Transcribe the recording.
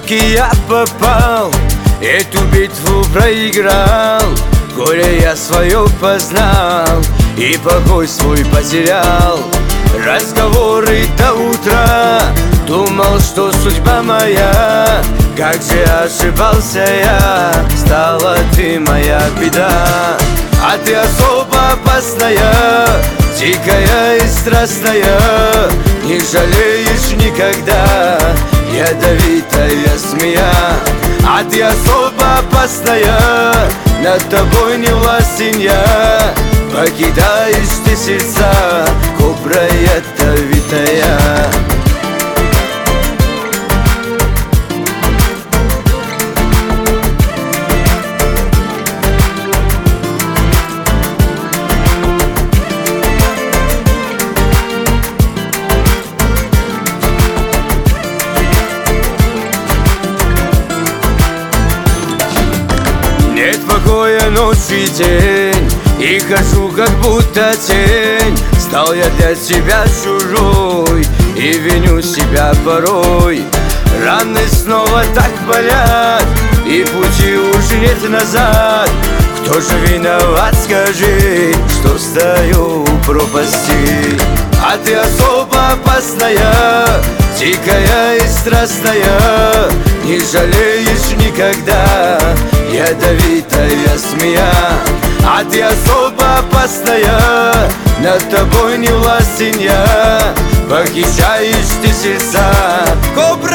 руки я попал, эту битву проиграл. Горе я свое познал и покой свой потерял. Разговоры до утра, думал, что судьба моя. Как же ошибался я, стала ты моя беда. А ты особо опасная, дикая и страстная, не жалеешь никогда, ядовитая змея. А ты особо опасная, над тобой не властен я. Покидаешь ты сердца, кобра ядовитая. Нет покоя ночь и день, и хожу как будто тень. Стал я для тебя чужой и виню себя порой. Раны снова так болят, и пути уже нет назад. Кто же виноват, скажи, что стою у пропасти? А ты особо опасная, дикая и страстная, не жалеешь никогда, ядовитая змея. А ты особо опасная, над тобой не властен я. Похищаешь ты сердца, кобра